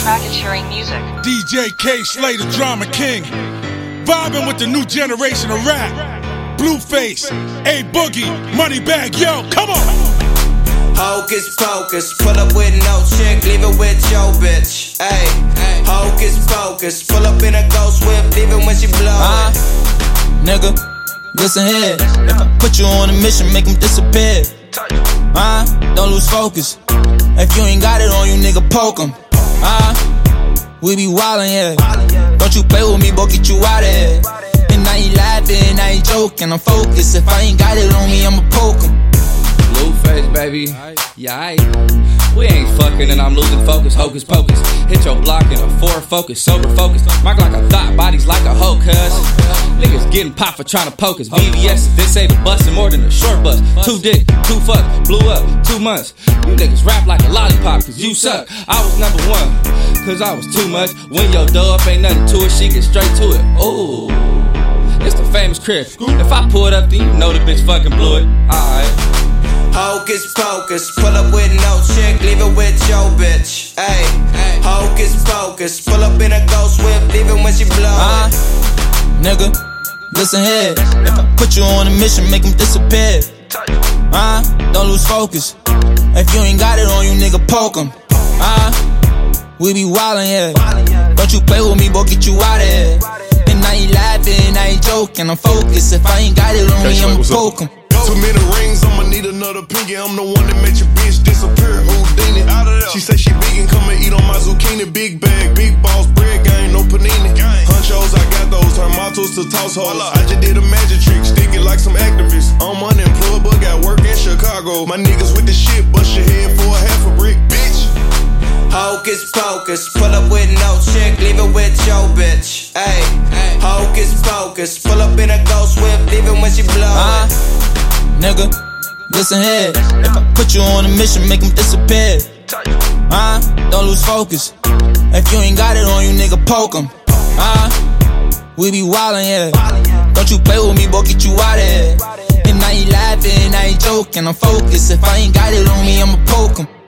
track and sharing music. DJ K Slay, the Drama King. Vibing with the new generation of rap. Blueface, A Boogie, Moneybagg Yo, come on! Hocus pocus, pull up with no chick, leave it with your bitch. Ayy, hocus pocus, pull up in a ghost whip, leave it when she blow it. Nigga, listen here. If I put you on a mission, make them disappear. Don't lose focus. If you ain't got it on you, nigga, poke 'em. We be wildin', yeah. Don't you play with me, boy, get you out of here. And I ain't laughing, I ain't joking, I'm focused. If I ain't got it on me, I'ma poke 'em. Blueface, baby. Yeah, we ain't fucking and I'm losing focus. Hocus pocus. Hit your block in a Ford Focus. Sober focus. Mark like a thought, bodies like a hoe, cuz. Niggas getting popped for trying to poke us. VVS, this ain't a bustin' more than a short bus. 2 dick, 2 fuck, blew up, 2 months. You niggas rap like a lollipop, cause you suck. I was number 1, cause I was too much. When your dough up, ain't nothing to it, she get straight to it. Ooh, it's the famous crib. If I pull it up, then you know the bitch fucking blew it. Alright. Hocus pocus, pull up with no chick, leave it with your bitch. Ayy, hocus pocus, pull up in a ghost whip, leave it when she blow it. Nigga, listen here. If I put you on a mission, make them disappear. Don't lose focus. If you ain't got it on you, nigga, poke 'em. We be wildin', yeah. Don't you play with me, boy, get you out of here. And I ain't laughing, I ain't joking, I'm focused. If I ain't got it on me, I'ma poke 'em. Too many rings, I'ma need another pinky. I'm the one that made your bitch disappear. Houdini. She say she vegan, come and eat on my zucchini. Big bag, big balls, bread gang, no panini. Hunchos, I got those, turn mottos to toss hoes. I just did a magic trick, stick it like some activists. I'm unemployed, but got work in Chicago. My niggas with the shit, bust your head for a half a brick, bitch. Hocus pocus, pull up with no chick, leave it with your bitch. Ayy, hocus pocus, pull up in a ghost whip, leave it when she blow it. Nigga, listen here. If I put you on a mission, make them disappear. Don't lose focus. If you ain't got it on you, nigga, poke 'em. We be wildin', yeah. Don't you play with me, boy, get you out of here. And I ain't laughing, I ain't joking, I'm focused. If I ain't got it on me, I'ma poke 'em.